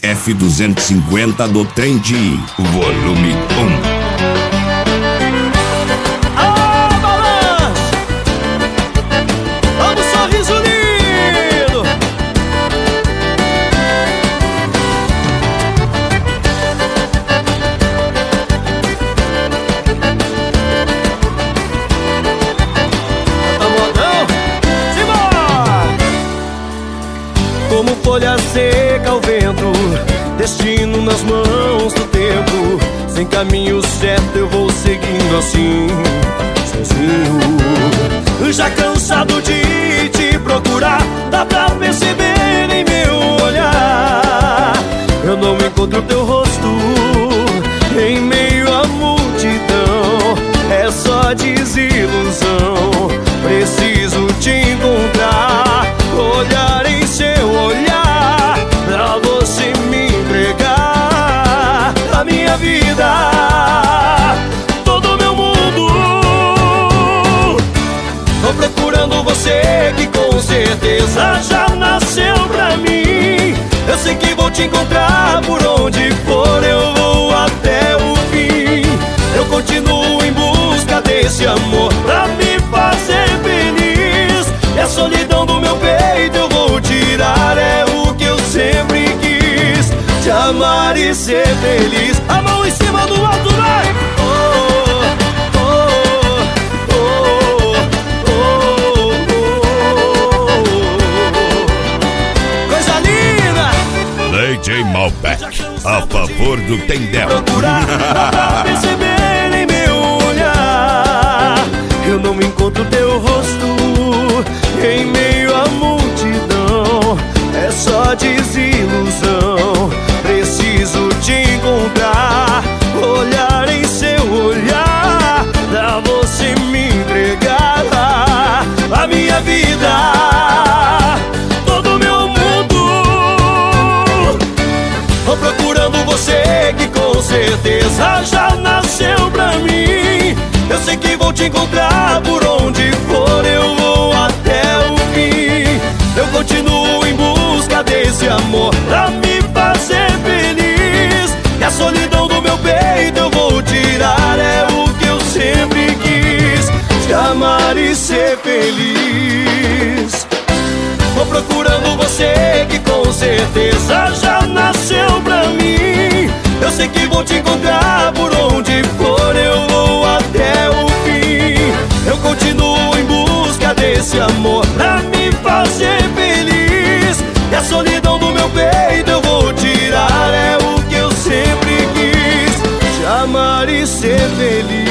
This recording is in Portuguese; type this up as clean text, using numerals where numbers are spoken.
F250 do Trend, volume 1. Como folha seca ao vento, destino nas mãos do tempo. Sem caminho certo eu vou seguindo assim, sozinho. Já cansado de te procurar, dá pra perceber em meu olhar. Eu não encontro teu rosto em meio à multidão. É só desilusão, preciso te encontrar. Olhar em seu olhar, pra você me entregar a minha vida, todo meu mundo. Tô procurando você que com certeza já nasceu pra mim. Eu sei que vou te encontrar por onde for, eu vou até o fim. Eu continuo em busca desse amor pra me fazer feliz. E a solidão do meu peito eu vou tirar, é o que eu sempre quis. Te amar e ser feliz. A mão em cima do alto, vai! Coisa linda! DJ Malbec, a favor do Tendel. Procurar, dá pra perceber em meu olhar. Eu não encontro teu rosto em meio à multidão. É só desilusão, preciso te encontrar. Olhar em seu olhar, pra você me entregar a minha vida, todo meu mundo. Tô procurando você que com certeza já nasceu pra mim. Eu sei que vou te encontrar por onde for, eu vou até o fim. Eu continuo em busca desse amor pra me fazer feliz. E a solidão do meu peito eu vou tirar, é o que eu sempre quis. Te amar e ser feliz. Tô procurando você que com certeza já nasceu pra mim. Eu sei que vou te encontrar por onde for, eu vou até o fim. Eu continuo em busca desse amor pra me fazer feliz. E a solidão do meu peito eu vou tirar, é o que eu sempre quis. Te amar e ser feliz.